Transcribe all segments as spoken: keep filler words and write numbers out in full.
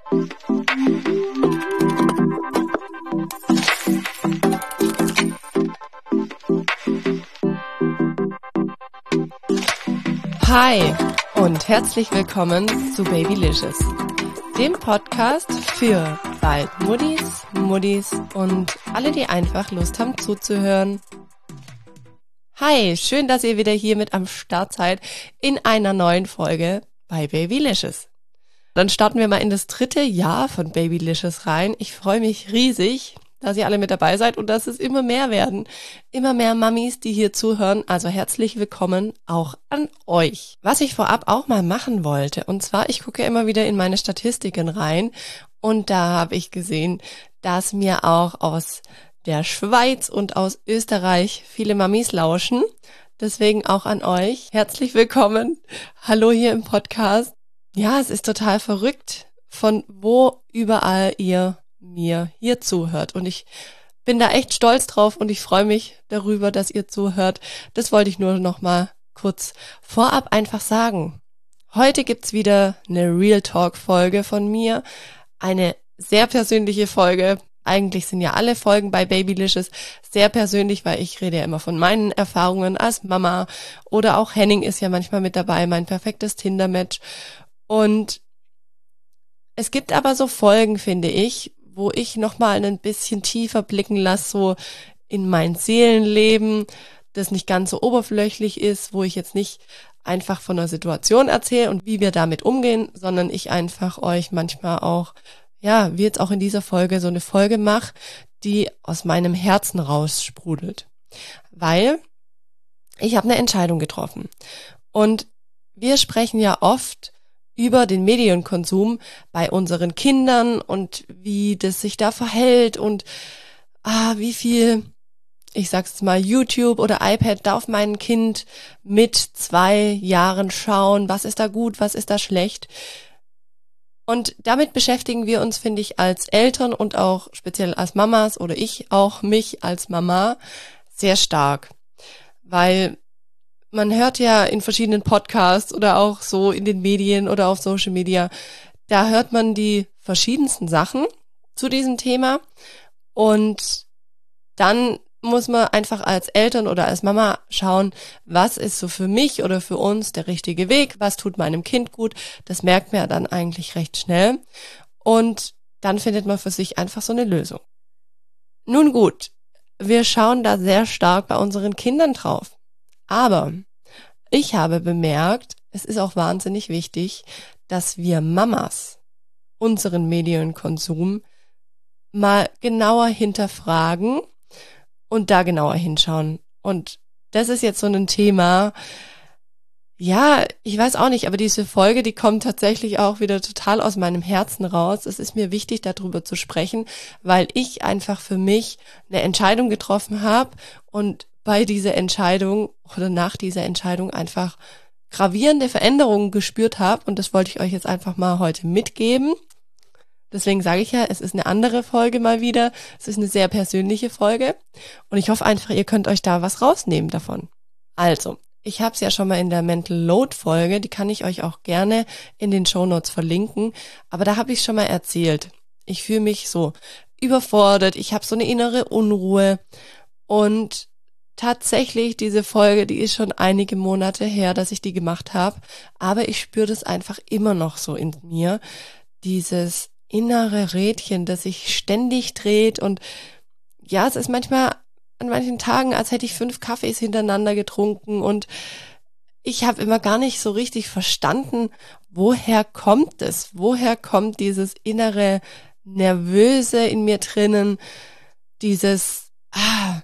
Hi und herzlich willkommen zu Babylicious, dem Podcast für bald Muttis, Muttis und alle, die einfach Lust haben zuzuhören. Hi, schön, dass ihr wieder hier mit am Start seid in einer neuen Folge bei Babylicious. Dann starten wir mal in das dritte Jahr von Babylicious rein. Ich freue mich riesig, dass ihr alle mit dabei seid und dass es immer mehr werden. Immer mehr Mamis, die hier zuhören. Also herzlich willkommen auch an euch. Was ich vorab auch mal machen wollte, und zwar, ich gucke immer wieder in meine Statistiken rein und da habe ich gesehen, dass mir auch aus der Schweiz und aus Österreich viele Mamis lauschen. Deswegen auch an euch. Herzlich willkommen. Hallo hier im Podcast. Ja, es ist total verrückt, von wo überall ihr mir hier zuhört. Und ich bin da echt stolz drauf und ich freue mich darüber, dass ihr zuhört. Das wollte ich nur noch mal kurz vorab einfach sagen. Heute gibt's wieder eine Real Talk Folge von mir. Eine sehr persönliche Folge. Eigentlich sind ja alle Folgen bei Babylicious sehr persönlich, weil ich rede ja immer von meinen Erfahrungen als Mama. Oder auch Henning ist ja manchmal mit dabei, mein perfektes Tinder-Match. Und es gibt aber so Folgen, finde ich, wo ich nochmal ein bisschen tiefer blicken lasse, so in mein Seelenleben, das nicht ganz so oberflächlich ist, wo ich jetzt nicht einfach von einer Situation erzähle und wie wir damit umgehen, sondern ich einfach euch manchmal auch, ja, wie jetzt auch in dieser Folge, so eine Folge mache, die aus meinem Herzen raussprudelt. Weil ich habe eine Entscheidung getroffen. Und wir sprechen ja oft über den Medienkonsum bei unseren Kindern und wie das sich da verhält und ah, wie viel, ich sag's mal, YouTube oder iPad darf mein Kind mit zwei Jahren schauen, was ist da gut, was ist da schlecht. Und damit beschäftigen wir uns, finde ich, als Eltern und auch speziell als Mamas oder ich auch mich als Mama sehr stark, weil man hört ja in verschiedenen Podcasts oder auch so in den Medien oder auf Social Media, da hört man die verschiedensten Sachen zu diesem Thema und dann muss man einfach als Eltern oder als Mama schauen, was ist so für mich oder für uns der richtige Weg, was tut meinem Kind gut, das merkt man ja dann eigentlich recht schnell und dann findet man für sich einfach so eine Lösung. Nun gut, wir schauen da sehr stark bei unseren Kindern drauf. Aber ich habe bemerkt, es ist auch wahnsinnig wichtig, dass wir Mamas unseren Medienkonsum mal genauer hinterfragen und da genauer hinschauen. Und das ist jetzt so ein Thema, ja, ich weiß auch nicht, aber diese Folge, die kommt tatsächlich auch wieder total aus meinem Herzen raus. Es ist mir wichtig, darüber zu sprechen, weil ich einfach für mich eine Entscheidung getroffen habe und bei dieser Entscheidung oder nach dieser Entscheidung einfach gravierende Veränderungen gespürt habe und das wollte ich euch jetzt einfach mal heute mitgeben. Deswegen sage ich ja, es ist eine andere Folge mal wieder. Es ist eine sehr persönliche Folge und ich hoffe einfach, ihr könnt euch da was rausnehmen davon. Also, ich habe es ja schon mal in der Mental Load Folge, die kann ich euch auch gerne in den Shownotes verlinken, aber da habe ich schon mal erzählt. Ich fühle mich so überfordert, ich habe so eine innere Unruhe und tatsächlich, diese Folge, die ist schon einige Monate her, dass ich die gemacht habe, aber ich spüre das einfach immer noch so in mir, dieses innere Rädchen, das sich ständig dreht und ja, es ist manchmal an manchen Tagen, als hätte ich fünf Kaffees hintereinander getrunken und ich habe immer gar nicht so richtig verstanden, woher kommt es, woher kommt dieses innere Nervöse in mir drinnen, dieses, ah,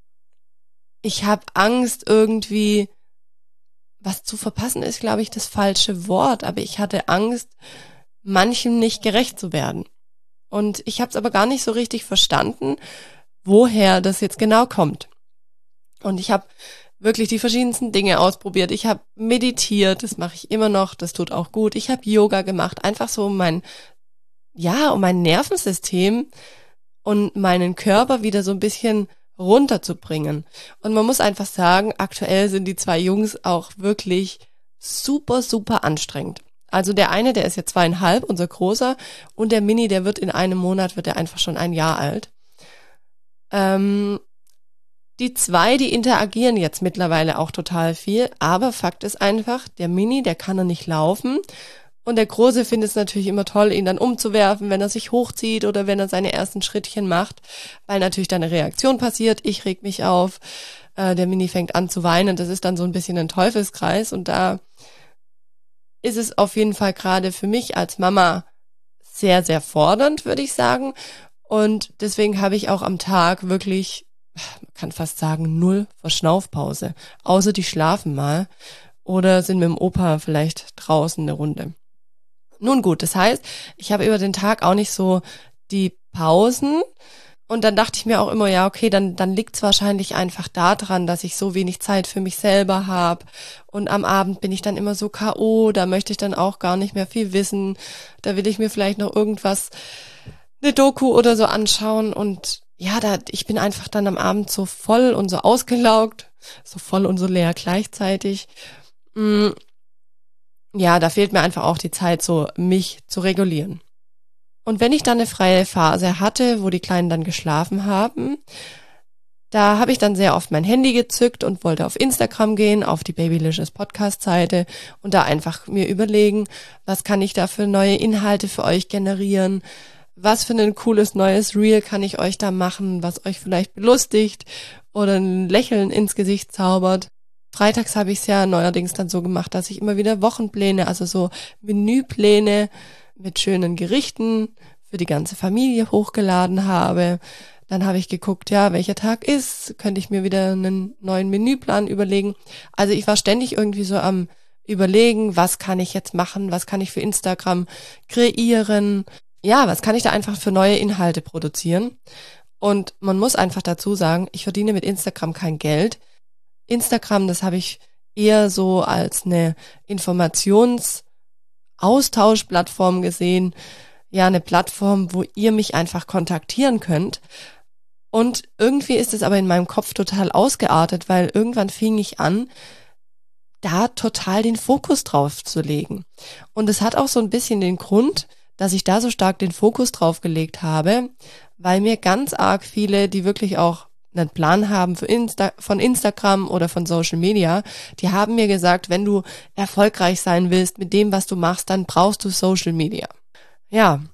ich habe Angst, irgendwie was zu verpassen ist, glaube ich, das falsche Wort. Aber ich hatte Angst, manchem nicht gerecht zu werden. Und ich habe es aber gar nicht so richtig verstanden, woher das jetzt genau kommt. Und ich habe wirklich die verschiedensten Dinge ausprobiert. Ich habe meditiert, das mache ich immer noch, das tut auch gut. Ich habe Yoga gemacht, einfach so um mein, ja, um mein Nervensystem und meinen Körper wieder so ein bisschen runterzubringen. Und man muss einfach sagen, aktuell sind die zwei Jungs auch wirklich super, super anstrengend. Also der eine, der ist jetzt zweieinhalb, unser Großer, und der Mini, der wird in einem Monat, wird er einfach schon ein Jahr alt. Ähm, die zwei, die interagieren jetzt mittlerweile auch total viel, aber Fakt ist einfach, der Mini, der kann noch nicht laufen und der Große findet es natürlich immer toll, ihn dann umzuwerfen, wenn er sich hochzieht oder wenn er seine ersten Schrittchen macht, weil natürlich dann eine Reaktion passiert, ich reg mich auf, äh, der Mini fängt an zu weinen, das ist dann so ein bisschen ein Teufelskreis und da ist es auf jeden Fall gerade für mich als Mama sehr, sehr fordernd, würde ich sagen. Und deswegen habe ich auch am Tag wirklich, man kann fast sagen, null Verschnaufpause. Außer die schlafen mal oder sind mit dem Opa vielleicht draußen eine Runde. Nun gut, das heißt, ich habe über den Tag auch nicht so die Pausen. Und dann dachte ich mir auch immer, ja, okay, dann dann liegt es wahrscheinlich einfach daran, dass ich so wenig Zeit für mich selber habe. Und am Abend bin ich dann immer so K O, da möchte ich dann auch gar nicht mehr viel wissen. Da will ich mir vielleicht noch irgendwas, eine Doku oder so anschauen. Und ja, da ich bin einfach dann am Abend so voll und so ausgelaugt, so voll und so leer gleichzeitig. Ja, da fehlt mir einfach auch die Zeit, so mich zu regulieren. Und wenn ich dann eine freie Phase hatte, wo die Kleinen dann geschlafen haben, da habe ich dann sehr oft mein Handy gezückt und wollte auf Instagram gehen, auf die Babylicious Podcast-Seite und da einfach mir überlegen, was kann ich da für neue Inhalte für euch generieren, was für ein cooles neues Reel kann ich euch da machen, was euch vielleicht belustigt oder ein Lächeln ins Gesicht zaubert. Freitags habe ich es ja neuerdings dann so gemacht, dass ich immer wieder Wochenpläne, also so Menüpläne mit schönen Gerichten für die ganze Familie hochgeladen habe. Dann habe ich geguckt, ja, welcher Tag ist, könnte ich mir wieder einen neuen Menüplan überlegen. Also ich war ständig irgendwie so am Überlegen, was kann ich jetzt machen, was kann ich für Instagram kreieren, ja, was kann ich da einfach für neue Inhalte produzieren. Und man muss einfach dazu sagen, ich verdiene mit Instagram kein Geld. Instagram, das habe ich eher so als eine Informations- Austauschplattform gesehen, ja, eine Plattform, wo ihr mich einfach kontaktieren könnt. Und irgendwie ist es aber in meinem Kopf total ausgeartet, weil irgendwann fing ich an, da total den Fokus drauf zu legen. Und es hat auch so ein bisschen den Grund, dass ich da so stark den Fokus drauf gelegt habe, weil mir ganz arg viele, die wirklich auch einen Plan haben für Insta- von Instagram oder von Social Media, die haben mir gesagt, wenn du erfolgreich sein willst mit dem, was du machst, dann brauchst du Social Media. Ja,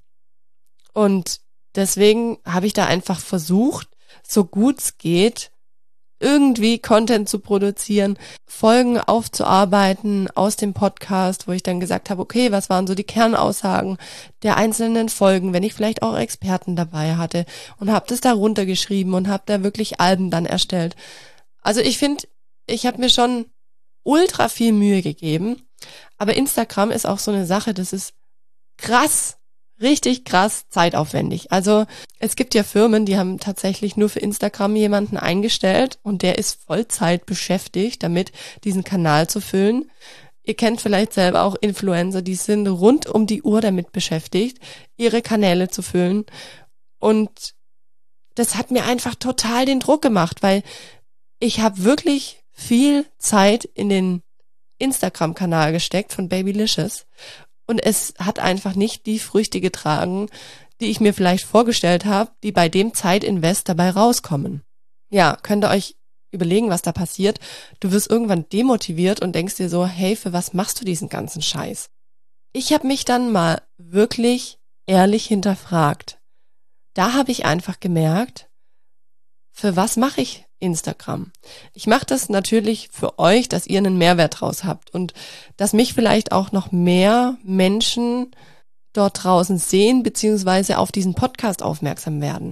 und deswegen habe ich da einfach versucht, so gut es geht, irgendwie Content zu produzieren, Folgen aufzuarbeiten aus dem Podcast, wo ich dann gesagt habe, okay, was waren so die Kernaussagen der einzelnen Folgen, wenn ich vielleicht auch Experten dabei hatte und habe das da runtergeschrieben und habe da wirklich Alben dann erstellt. Also ich finde, ich habe mir schon ultra viel Mühe gegeben, aber Instagram ist auch so eine Sache, das ist krass, richtig krass zeitaufwendig. Also es gibt ja Firmen, die haben tatsächlich nur für Instagram jemanden eingestellt und der ist Vollzeit beschäftigt, damit diesen Kanal zu füllen. Ihr kennt vielleicht selber auch Influencer, die sind rund um die Uhr damit beschäftigt, ihre Kanäle zu füllen. Und das hat mir einfach total den Druck gemacht, weil ich habe wirklich viel Zeit in den Instagram-Kanal gesteckt von Babylicious. Und es hat einfach nicht die Früchte getragen, die ich mir vielleicht vorgestellt habe, die bei dem Zeitinvest dabei rauskommen. Ja, könnt ihr euch überlegen, was da passiert. Du wirst irgendwann demotiviert und denkst dir so, hey, für was machst du diesen ganzen Scheiß? Ich habe mich dann mal wirklich ehrlich hinterfragt. Da habe ich einfach gemerkt, für was mache ich Instagram? Ich mache das natürlich für euch, dass ihr einen Mehrwert draus habt und dass mich vielleicht auch noch mehr Menschen dort draußen sehen beziehungsweise auf diesen Podcast aufmerksam werden.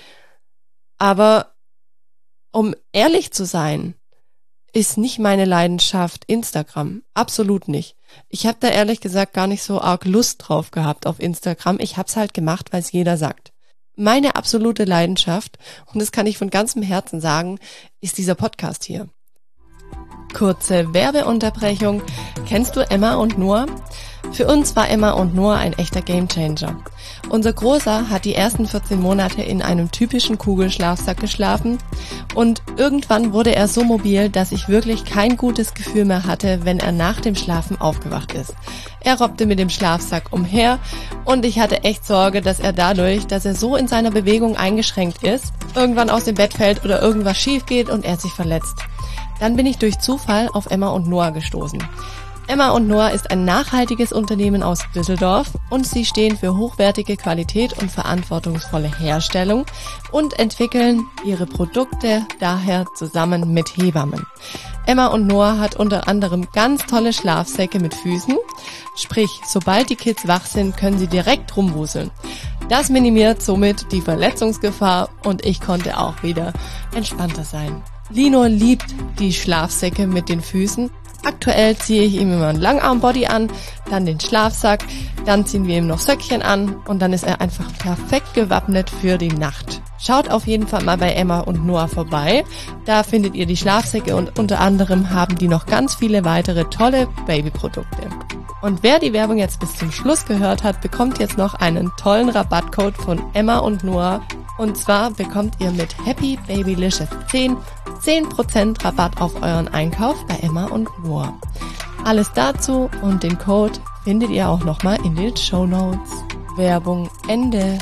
Aber um ehrlich zu sein, ist nicht meine Leidenschaft Instagram. Absolut nicht. Ich habe da ehrlich gesagt gar nicht so arg Lust drauf gehabt auf Instagram. Ich habe es halt gemacht, weil es jeder sagt. Meine absolute Leidenschaft, und das kann ich von ganzem Herzen sagen, ist dieser Podcast hier. Kurze Werbeunterbrechung. Kennst du Emma und Noah? Für uns war Emma und Noah ein echter Gamechanger. Unser Großer hat die ersten vierzehn Monate in einem typischen Kugelschlafsack geschlafen und irgendwann wurde er so mobil, dass ich wirklich kein gutes Gefühl mehr hatte, wenn er nach dem Schlafen aufgewacht ist. Er robbte mit dem Schlafsack umher und ich hatte echt Sorge, dass er dadurch, dass er so in seiner Bewegung eingeschränkt ist, irgendwann aus dem Bett fällt oder irgendwas schief geht und er sich verletzt. Dann bin ich durch Zufall auf Emma und Noah gestoßen. Emma und Noah ist ein nachhaltiges Unternehmen aus Düsseldorf und sie stehen für hochwertige Qualität und verantwortungsvolle Herstellung und entwickeln ihre Produkte daher zusammen mit Hebammen. Emma und Noah hat unter anderem ganz tolle Schlafsäcke mit Füßen, sprich, sobald die Kids wach sind, können sie direkt rumwuseln. Das minimiert somit die Verletzungsgefahr und ich konnte auch wieder entspannter sein. Lino liebt die Schlafsäcke mit den Füßen. Aktuell ziehe ich ihm immer einen Langarmbody an, dann den Schlafsack, dann ziehen wir ihm noch Söckchen an und dann ist er einfach perfekt gewappnet für die Nacht. Schaut auf jeden Fall mal bei Emma und Noah vorbei. Da findet ihr die Schlafsäcke und unter anderem haben die noch ganz viele weitere tolle Babyprodukte. Und wer die Werbung jetzt bis zum Schluss gehört hat, bekommt jetzt noch einen tollen Rabattcode von Emma und Noah. Und zwar bekommt ihr mit Happy Babylicious zehn zehn Prozent Rabatt auf euren Einkauf bei Emma und Noah. Alles dazu und den Code findet ihr auch nochmal in den Shownotes. Werbung Ende.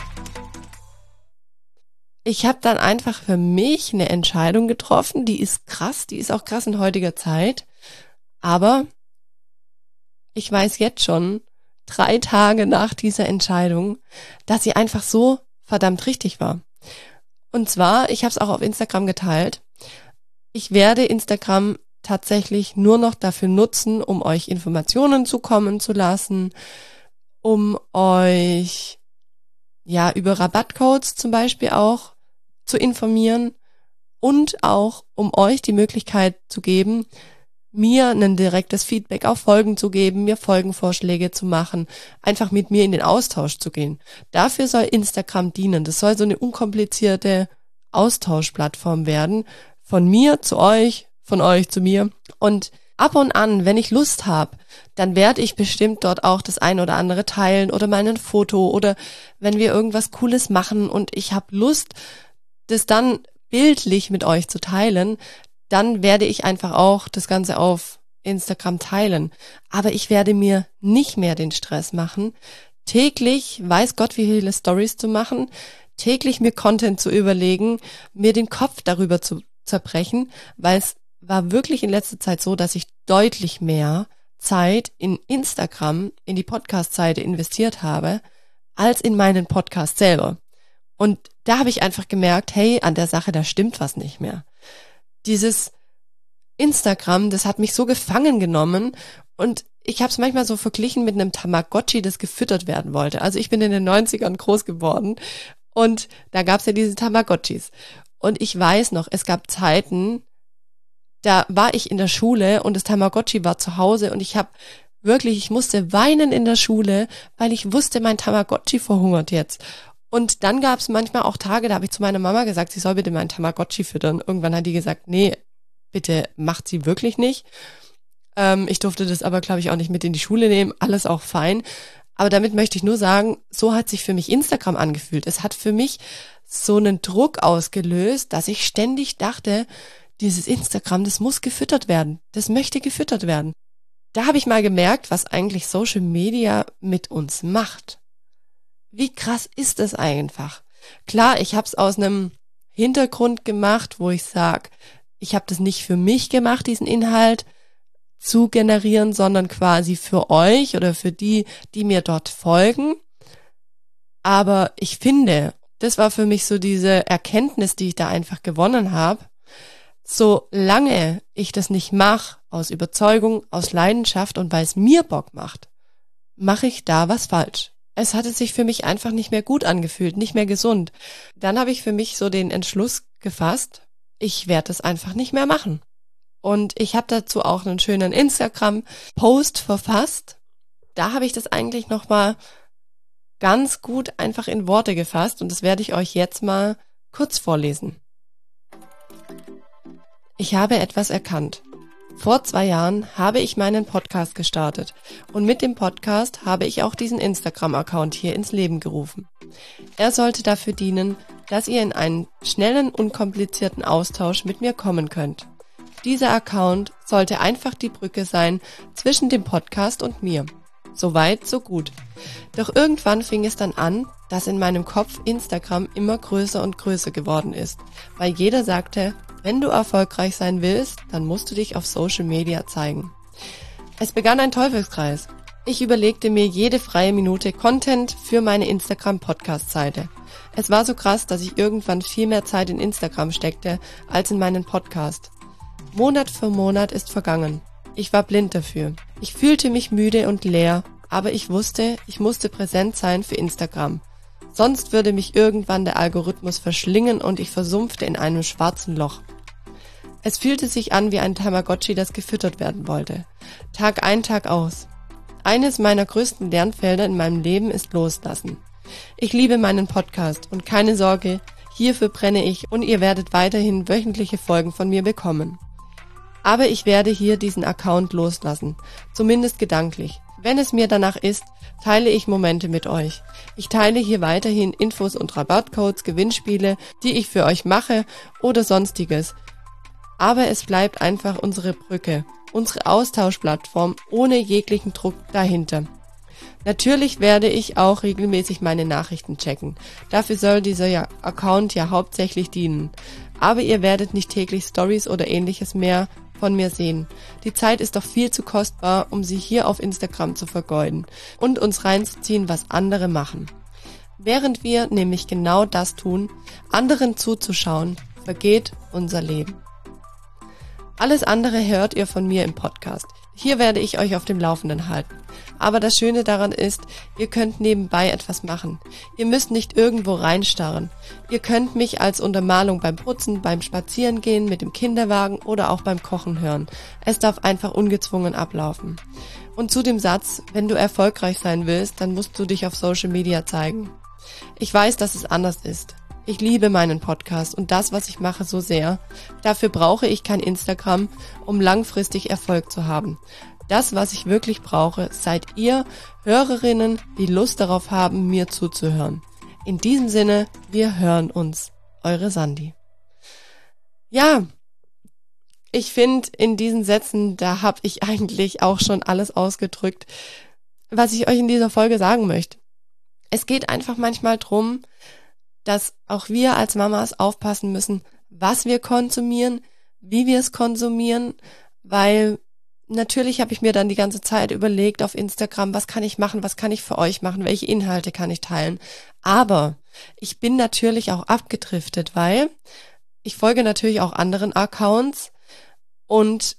Ich habe dann einfach für mich eine Entscheidung getroffen, die ist krass, die ist auch krass in heutiger Zeit, aber ich weiß jetzt schon, drei Tage nach dieser Entscheidung, dass sie einfach so verdammt richtig war. Und zwar, ich habe es auch auf Instagram geteilt, ich werde Instagram tatsächlich nur noch dafür nutzen, um euch Informationen zukommen zu lassen, um euch ja über Rabattcodes zum Beispiel auch zu informieren und auch um euch die Möglichkeit zu geben, mir ein direktes Feedback auf Folgen zu geben, mir Folgenvorschläge zu machen, einfach mit mir in den Austausch zu gehen. Dafür soll Instagram dienen. Das soll so eine unkomplizierte Austauschplattform werden, von mir zu euch, von euch zu mir. Und ab und an, wenn ich Lust habe, dann werde ich bestimmt dort auch das ein oder andere teilen oder mal ein Foto oder wenn wir irgendwas Cooles machen und ich habe Lust, das dann bildlich mit euch zu teilen, dann werde ich einfach auch das Ganze auf Instagram teilen. Aber ich werde mir nicht mehr den Stress machen, täglich, weiß Gott wie viele Stories zu machen, täglich mir Content zu überlegen, mir den Kopf darüber zu zerbrechen, weil es war wirklich in letzter Zeit so, dass ich deutlich mehr Zeit in Instagram, in die Podcast-Seite investiert habe, als in meinen Podcast selber. Und da habe ich einfach gemerkt, hey, an der Sache, da stimmt was nicht mehr. Dieses Instagram, das hat mich so gefangen genommen und ich habe es manchmal so verglichen mit einem Tamagotchi, das gefüttert werden wollte. Also ich bin in den neunzigern groß geworden und da gab es ja diese Tamagotchis. Und ich weiß noch, es gab Zeiten, da war ich in der Schule und das Tamagotchi war zu Hause und ich habe wirklich, ich musste weinen in der Schule, weil ich wusste, mein Tamagotchi verhungert jetzt. Und dann gab es manchmal auch Tage, da habe ich zu meiner Mama gesagt, sie soll bitte meinen Tamagotchi füttern. Irgendwann hat die gesagt, nee, bitte macht sie wirklich nicht. Ähm, ich durfte das aber, glaube ich, auch nicht mit in die Schule nehmen, alles auch fein. Aber damit möchte ich nur sagen, so hat sich für mich Instagram angefühlt. Es hat für mich so einen Druck ausgelöst, dass ich ständig dachte, dieses Instagram, das muss gefüttert werden. Das möchte gefüttert werden. Da habe ich mal gemerkt, was eigentlich Social Media mit uns macht. Wie krass ist es einfach? Klar, ich habe es aus einem Hintergrund gemacht, wo ich sage, ich habe das nicht für mich gemacht, diesen Inhalt zu generieren, sondern quasi für euch oder für die, die mir dort folgen. Aber ich finde, das war für mich so diese Erkenntnis, die ich da einfach gewonnen habe. Solange ich das nicht mache, aus Überzeugung, aus Leidenschaft und weil es mir Bock macht, mache ich da was falsch. Es hatte sich für mich einfach nicht mehr gut angefühlt, nicht mehr gesund. Dann habe ich für mich so den Entschluss gefasst, ich werde es einfach nicht mehr machen. Und ich habe dazu auch einen schönen Instagram-Post verfasst. Da habe ich das eigentlich nochmal ganz gut einfach in Worte gefasst und das werde ich euch jetzt mal kurz vorlesen. Ich habe etwas erkannt. Vor zwei Jahren habe ich meinen Podcast gestartet und mit dem Podcast habe ich auch diesen Instagram-Account hier ins Leben gerufen. Er sollte dafür dienen, dass ihr in einen schnellen, unkomplizierten Austausch mit mir kommen könnt. Dieser Account sollte einfach die Brücke sein zwischen dem Podcast und mir. So weit, so gut. Doch irgendwann fing es dann an, dass in meinem Kopf Instagram immer größer und größer geworden ist, weil jeder sagte, wenn du erfolgreich sein willst, dann musst du dich auf Social Media zeigen. Es begann ein Teufelskreis. Ich überlegte mir jede freie Minute Content für meine Instagram-Podcast-Seite. Es war so krass, dass ich irgendwann viel mehr Zeit in Instagram steckte als in meinen Podcast. Monat für Monat ist vergangen. Ich war blind dafür. Ich fühlte mich müde und leer, aber ich wusste, ich musste präsent sein für Instagram. Sonst würde mich irgendwann der Algorithmus verschlingen und ich versumpfte in einem schwarzen Loch. Es fühlte sich an wie ein Tamagotchi, das gefüttert werden wollte. Tag ein, Tag aus. Eines meiner größten Lernfelder in meinem Leben ist Loslassen. Ich liebe meinen Podcast und keine Sorge, hierfür brenne ich und ihr werdet weiterhin wöchentliche Folgen von mir bekommen. Aber ich werde hier diesen Account loslassen, zumindest gedanklich. Wenn es mir danach ist, teile ich Momente mit euch. Ich teile hier weiterhin Infos und Rabattcodes, Gewinnspiele, die ich für euch mache oder sonstiges. Aber es bleibt einfach unsere Brücke, unsere Austauschplattform ohne jeglichen Druck dahinter. Natürlich werde ich auch regelmäßig meine Nachrichten checken. Dafür soll dieser ja Account ja hauptsächlich dienen. Aber ihr werdet nicht täglich Stories oder ähnliches mehr von mir sehen. Die Zeit ist doch viel zu kostbar, um sie hier auf Instagram zu vergeuden und uns reinzuziehen, was andere machen. Während wir nämlich genau das tun, anderen zuzuschauen, vergeht unser Leben. Alles andere hört ihr von mir im Podcast. Hier werde ich euch auf dem Laufenden halten. Aber das Schöne daran ist, ihr könnt nebenbei etwas machen. Ihr müsst nicht irgendwo reinstarren. Ihr könnt mich als Untermalung beim Putzen, beim Spazierengehen mit dem Kinderwagen oder auch beim Kochen hören. Es darf einfach ungezwungen ablaufen. Und zu dem Satz, wenn du erfolgreich sein willst, dann musst du dich auf Social Media zeigen. Ich weiß, dass es anders ist. Ich liebe meinen Podcast und das, was ich mache, so sehr. Dafür brauche ich kein Instagram, um langfristig Erfolg zu haben. Das, was ich wirklich brauche, seid ihr Hörerinnen, die Lust darauf haben, mir zuzuhören. In diesem Sinne, wir hören uns. Eure Sandi. Ja, ich finde, in diesen Sätzen, da habe ich eigentlich auch schon alles ausgedrückt, was ich euch in dieser Folge sagen möchte. Es geht einfach manchmal drum, dass auch wir als Mamas aufpassen müssen, was wir konsumieren, wie wir es konsumieren, weil natürlich habe ich mir dann die ganze Zeit überlegt auf Instagram, was kann ich machen, was kann ich für euch machen, welche Inhalte kann ich teilen. Aber ich bin natürlich auch abgedriftet, weil ich folge natürlich auch anderen Accounts und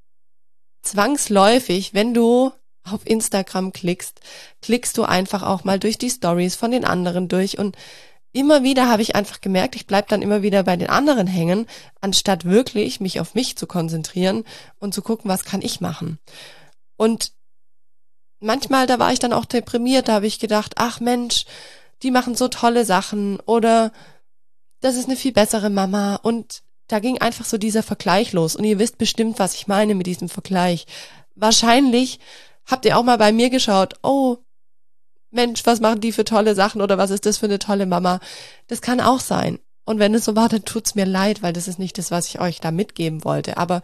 zwangsläufig, wenn du auf Instagram klickst, klickst du einfach auch mal durch die Stories von den anderen durch und immer wieder habe ich einfach gemerkt, ich bleib dann immer wieder bei den anderen hängen, anstatt wirklich mich auf mich zu konzentrieren und zu gucken, was kann ich machen. Und manchmal, da war ich dann auch deprimiert, da habe ich gedacht, ach Mensch, die machen so tolle Sachen oder das ist eine viel bessere Mama und da ging einfach so dieser Vergleich los und ihr wisst bestimmt, was ich meine mit diesem Vergleich. Wahrscheinlich habt ihr auch mal bei mir geschaut, oh, Mensch, was machen die für tolle Sachen oder was ist das für eine tolle Mama? Das kann auch sein. Und wenn es so war, dann tut's mir leid, weil das ist nicht das, was ich euch da mitgeben wollte. Aber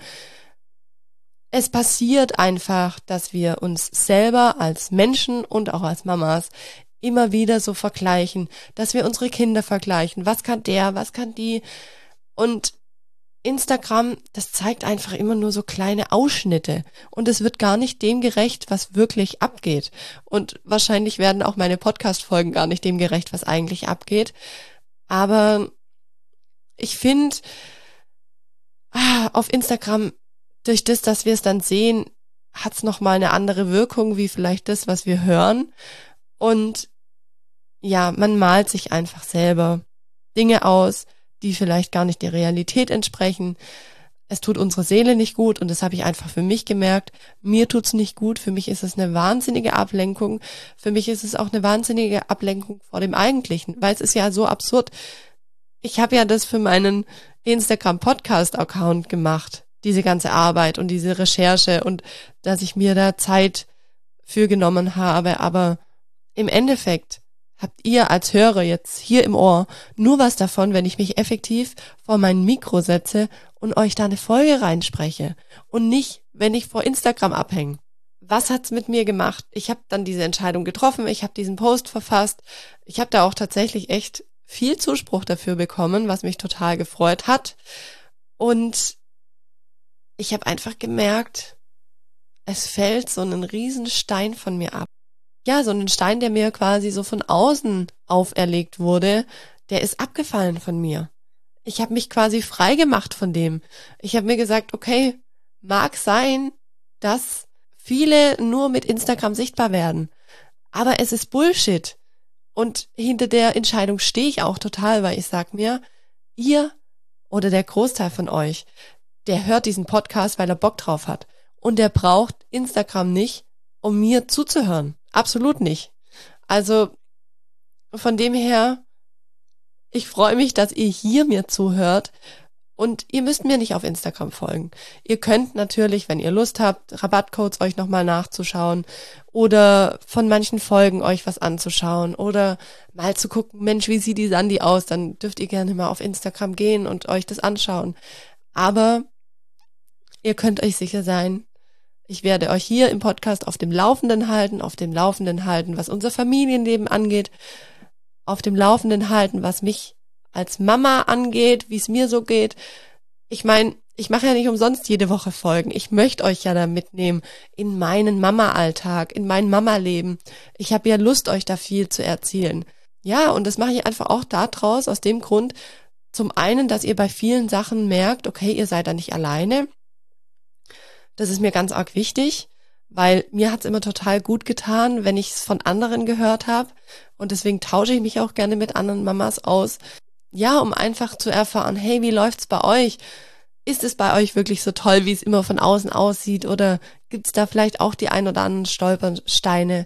es passiert einfach, dass wir uns selber als Menschen und auch als Mamas immer wieder so vergleichen, dass wir unsere Kinder vergleichen. Was kann der, was kann die? Und Instagram, das zeigt einfach immer nur so kleine Ausschnitte und es wird gar nicht dem gerecht, was wirklich abgeht. Und wahrscheinlich werden auch meine Podcast-Folgen gar nicht dem gerecht, was eigentlich abgeht. Aber ich finde, ah, auf Instagram, durch das, dass wir es dann sehen, hat es nochmal eine andere Wirkung, wie vielleicht das, was wir hören. Und ja, man malt sich einfach selber Dinge aus, die vielleicht gar nicht der Realität entsprechen. Es tut unserer Seele nicht gut und das habe ich einfach für mich gemerkt. Mir tut's nicht gut, für mich ist es eine wahnsinnige Ablenkung. Für mich ist es auch eine wahnsinnige Ablenkung vor dem Eigentlichen, weil es ist ja so absurd. Ich habe ja das für meinen Instagram-Podcast-Account gemacht. diese ganze Arbeit und diese Recherche und dass ich mir da Zeit für genommen habe. Aber im Endeffekt habt ihr als Hörer jetzt hier im Ohr nur was davon, wenn ich mich effektiv vor mein Mikro setze und euch da eine Folge reinspreche und nicht, wenn ich vor Instagram abhänge. Was hat's mit mir gemacht? Ich habe dann diese Entscheidung getroffen, ich habe diesen Post verfasst. Ich habe da auch tatsächlich echt viel Zuspruch dafür bekommen, was mich total gefreut hat. Und ich habe einfach gemerkt, es fällt so ein Riesenstein von mir ab. Ja, so ein Stein, der mir quasi so von außen auferlegt wurde, der ist abgefallen von mir. Ich habe mich quasi frei gemacht von dem. Ich habe mir gesagt, okay, mag sein, dass viele nur mit Instagram sichtbar werden, aber es ist Bullshit. Und hinter der Entscheidung stehe ich auch total, weil ich sag mir, ihr oder der Großteil von euch, der hört diesen Podcast, weil er Bock drauf hat. Und der braucht Instagram nicht, um mir zuzuhören. Absolut nicht. Also von dem her, ich freue mich, dass ihr hier mir zuhört und ihr müsst mir nicht auf Instagram folgen. Ihr könnt natürlich, wenn ihr Lust habt, Rabattcodes euch nochmal nachzuschauen oder von manchen Folgen euch was anzuschauen oder mal zu gucken, Mensch, wie sieht die Sandy aus? Dann dürft ihr gerne mal auf Instagram gehen und euch das anschauen. Aber ihr könnt euch sicher sein, ich werde euch hier im Podcast auf dem Laufenden halten, auf dem Laufenden halten, was unser Familienleben angeht, auf dem Laufenden halten, was mich als Mama angeht, wie es mir so geht. Ich meine, ich mache ja nicht umsonst jede Woche Folgen. Ich möchte euch ja da mitnehmen in meinen Mama-Alltag, in mein Mama-Leben. Ich habe ja Lust, euch da viel zu erzählen. Ja, und das mache ich einfach auch daraus, aus dem Grund, zum einen, dass ihr bei vielen Sachen merkt, okay, ihr seid da nicht alleine. Das ist mir ganz arg wichtig, weil mir hat's immer total gut getan, wenn ich es von anderen gehört habe. Und deswegen tausche ich mich auch gerne mit anderen Mamas aus. Ja, um einfach zu erfahren, hey, wie läuft's bei euch? Ist es bei euch wirklich so toll, wie es immer von außen aussieht? Oder gibt's da vielleicht auch die ein oder anderen Stolpersteine?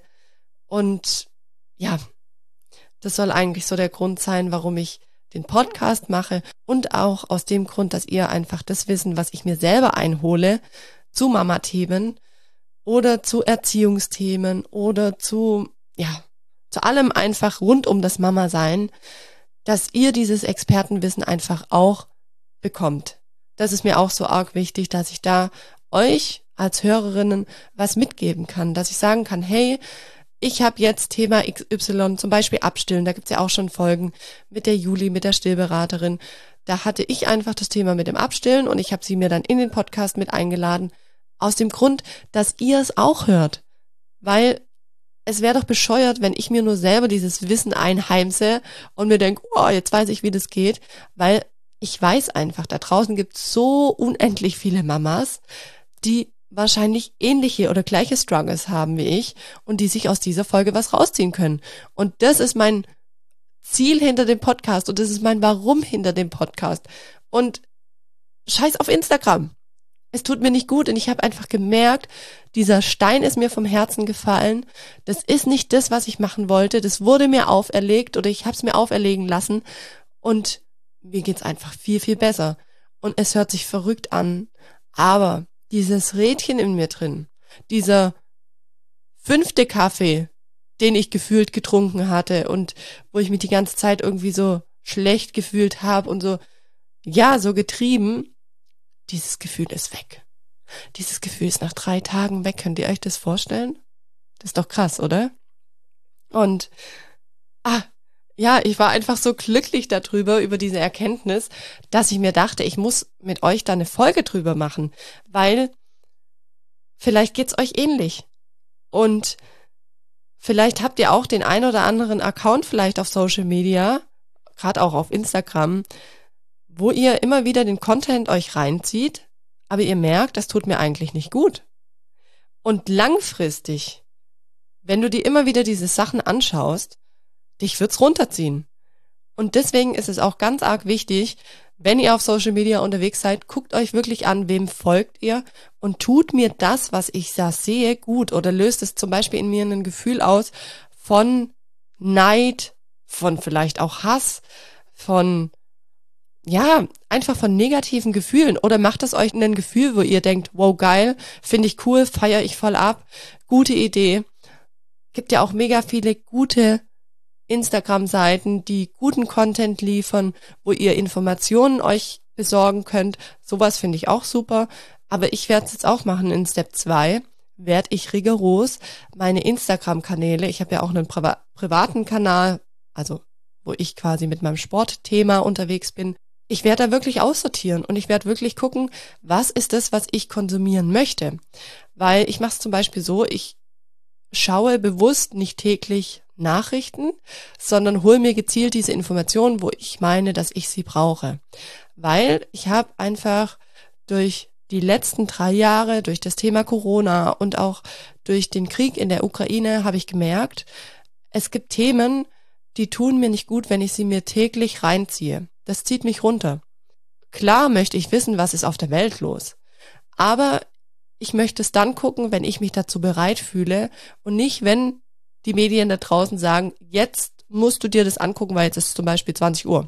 Und ja, das soll eigentlich so der Grund sein, warum ich den Podcast mache. Und auch aus dem Grund, dass ihr einfach das Wissen, was ich mir selber einhole, zu Mama-Themen oder zu Erziehungsthemen oder zu, ja, zu allem einfach rund um das Mama-Sein, dass ihr dieses Expertenwissen einfach auch bekommt. Das ist mir auch so arg wichtig, dass ich da euch als Hörerinnen was mitgeben kann, dass ich sagen kann, hey, ich habe jetzt Thema X Y, zum Beispiel Abstillen, da gibt's ja auch schon Folgen mit der Juli, mit der Stillberaterin. Da hatte ich einfach das Thema mit dem Abstillen und ich habe sie mir dann in den Podcast mit eingeladen, aus dem Grund, dass ihr es auch hört. Weil es wäre doch bescheuert, wenn ich mir nur selber dieses Wissen einheimse und mir denke, oh, jetzt weiß ich, wie das geht. Weil ich weiß einfach, da draußen gibt es so unendlich viele Mamas, die wahrscheinlich ähnliche oder gleiche Struggles haben wie ich und die sich aus dieser Folge was rausziehen können. Und das ist mein Ziel hinter dem Podcast und das ist mein Warum hinter dem Podcast. Und scheiß auf Instagram. Es tut mir nicht gut und ich habe einfach gemerkt, dieser Stein ist mir vom Herzen gefallen. Das ist nicht das, was ich machen wollte. Das wurde mir auferlegt oder ich habe es mir auferlegen lassen und mir geht's einfach viel, viel besser. Und es hört sich verrückt an, aber dieses Rädchen in mir drin, dieser fünfte Kaffee, den ich gefühlt getrunken hatte und wo ich mich die ganze Zeit irgendwie so schlecht gefühlt habe und so, ja, so getrieben, dieses Gefühl ist weg. Dieses Gefühl ist nach drei Tagen weg. Könnt ihr euch das vorstellen? Das ist doch krass, oder? Und, ah, ja, ich war einfach so glücklich darüber, über diese Erkenntnis, dass ich mir dachte, ich muss mit euch da eine Folge drüber machen, weil vielleicht geht's euch ähnlich. Und vielleicht habt ihr auch den ein oder anderen Account vielleicht auf Social Media, gerade auch auf Instagram, wo ihr immer wieder den Content euch reinzieht, aber ihr merkt, das tut mir eigentlich nicht gut. Und langfristig, wenn du dir immer wieder diese Sachen anschaust, dich wird's runterziehen. Und deswegen ist es auch ganz arg wichtig, wenn ihr auf Social Media unterwegs seid, guckt euch wirklich an, wem folgt ihr und tut mir das, was ich da sehe, gut oder löst es zum Beispiel in mir ein Gefühl aus von Neid, von vielleicht auch Hass, von ja, einfach von negativen Gefühlen oder macht es euch ein Gefühl, wo ihr denkt, wow, geil, finde ich cool, feiere ich voll ab, gute Idee. Gibt ja auch mega viele gute Instagram-Seiten, die guten Content liefern, wo ihr Informationen euch besorgen könnt. Sowas finde ich auch super. Aber ich werde es jetzt auch machen in Step zwei. Werde ich rigoros meine Instagram-Kanäle, ich habe ja auch einen Priva- privaten Kanal, also wo ich quasi mit meinem Sportthema unterwegs bin. Ich werde da wirklich aussortieren und ich werde wirklich gucken, was ist das, was ich konsumieren möchte. Weil ich mache es zum Beispiel so, ich schaue bewusst nicht täglich Nachrichten, sondern hole mir gezielt diese Informationen, wo ich meine, dass ich sie brauche. Weil ich habe einfach durch die letzten drei Jahre, durch das Thema Corona und auch durch den Krieg in der Ukraine, habe ich gemerkt, es gibt Themen, die tun mir nicht gut, wenn ich sie mir täglich reinziehe. Das zieht mich runter. Klar möchte ich wissen, was ist auf der Welt los. Aber ich möchte es dann gucken, wenn ich mich dazu bereit fühle und nicht, wenn die Medien da draußen sagen, jetzt musst du dir das angucken, weil jetzt ist es zum Beispiel zwanzig Uhr.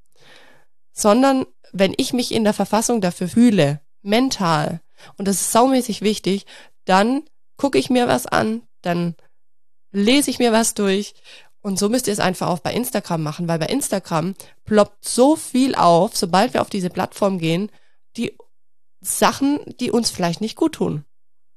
Sondern wenn ich mich in der Verfassung dafür fühle, mental, und das ist saumäßig wichtig, dann gucke ich mir was an, dann lese ich mir was durch und so müsst ihr es einfach auch bei Instagram machen, weil bei Instagram ploppt so viel auf, sobald wir auf diese Plattform gehen, die Sachen, die uns vielleicht nicht gut tun.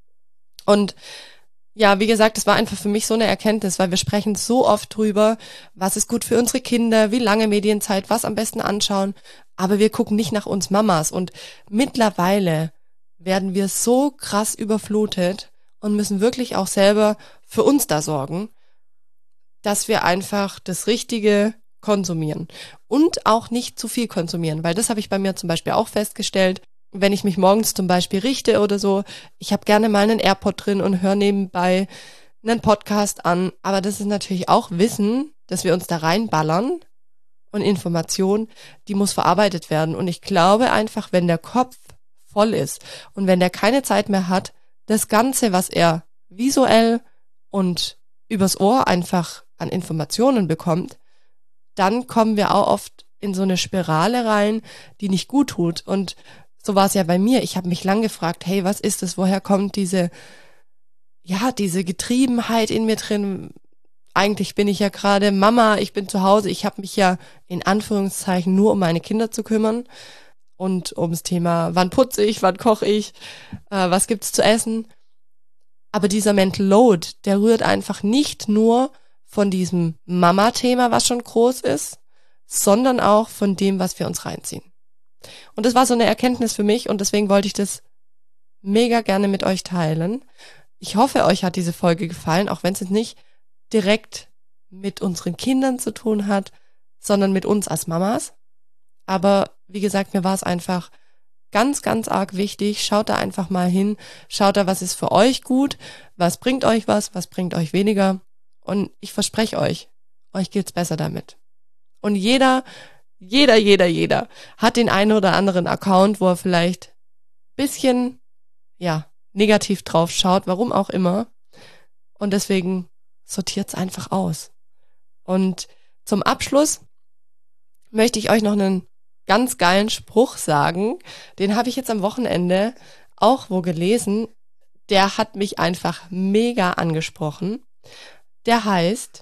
Und ja, wie gesagt, das war einfach für mich so eine Erkenntnis, weil wir sprechen so oft drüber, was ist gut für unsere Kinder, wie lange Medienzeit, was am besten anschauen, aber wir gucken nicht nach uns Mamas und mittlerweile werden wir so krass überflutet und müssen wirklich auch selber für uns da sorgen, dass wir einfach das Richtige konsumieren und auch nicht zu viel konsumieren, weil das habe ich bei mir zum Beispiel auch festgestellt. Wenn ich mich morgens zum Beispiel richte oder so, ich habe gerne mal einen AirPod drin und höre nebenbei einen Podcast an, aber das ist natürlich auch Wissen, dass wir uns da reinballern und Information, die muss verarbeitet werden und ich glaube einfach, wenn der Kopf voll ist und wenn der keine Zeit mehr hat, das Ganze, was er visuell und übers Ohr einfach an Informationen bekommt, dann kommen wir auch oft in so eine Spirale rein, die nicht gut tut und so war es ja bei mir. Ich habe mich lang gefragt, hey, was ist das? Woher kommt diese, ja, diese Getriebenheit in mir drin? Eigentlich bin ich ja gerade Mama, ich bin zu Hause. Ich habe mich ja in Anführungszeichen nur um meine Kinder zu kümmern und ums Thema, wann putze ich, wann koche ich, äh, was gibt's zu essen. Aber dieser Mental Load, der rührt einfach nicht nur von diesem Mama-Thema, was schon groß ist, sondern auch von dem, was wir uns reinziehen. Und das war so eine Erkenntnis für mich und deswegen wollte ich das mega gerne mit euch teilen. Ich hoffe, euch hat diese Folge gefallen, auch wenn es jetzt nicht direkt mit unseren Kindern zu tun hat, sondern mit uns als Mamas. Aber wie gesagt, mir war es einfach ganz, ganz arg wichtig. Schaut da einfach mal hin, schaut da, was ist für euch gut, was bringt euch was, was bringt euch weniger. Und ich verspreche euch, euch geht's besser damit. Und jeder Jeder, jeder, jeder hat den einen oder anderen Account, wo er vielleicht bisschen, ja, negativ drauf schaut, warum auch immer. Und deswegen sortiert's einfach aus. Und zum Abschluss möchte ich euch noch einen ganz geilen Spruch sagen. Den habe ich jetzt am Wochenende auch wo gelesen. Der hat mich einfach mega angesprochen. Der heißt,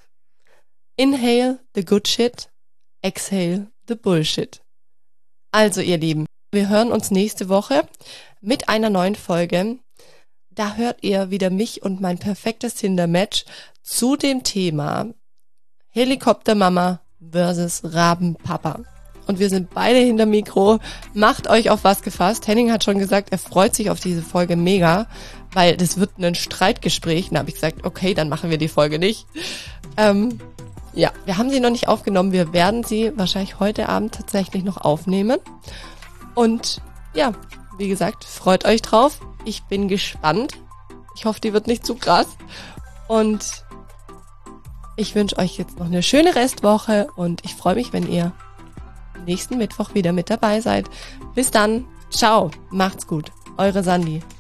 inhale the good shit, exhale the bullshit. Also ihr Lieben, wir hören uns nächste Woche mit einer neuen Folge. Da hört ihr wieder mich und mein perfektes Tinder-Match zu dem Thema Helikoptermama versus Rabenpapa. Und wir sind beide hinter Mikro. Macht euch auf was gefasst. Henning hat schon gesagt, er freut sich auf diese Folge mega, weil das wird ein Streitgespräch. Da habe ich gesagt, okay, dann machen wir die Folge nicht. Ähm, Ja, wir haben sie noch nicht aufgenommen. Wir werden sie wahrscheinlich heute Abend tatsächlich noch aufnehmen. Und ja, wie gesagt, freut euch drauf. Ich bin gespannt. Ich hoffe, die wird nicht zu krass. Und ich wünsche euch jetzt noch eine schöne Restwoche und ich freue mich, wenn ihr nächsten Mittwoch wieder mit dabei seid. Bis dann. Ciao. Macht's gut. Eure Sandi.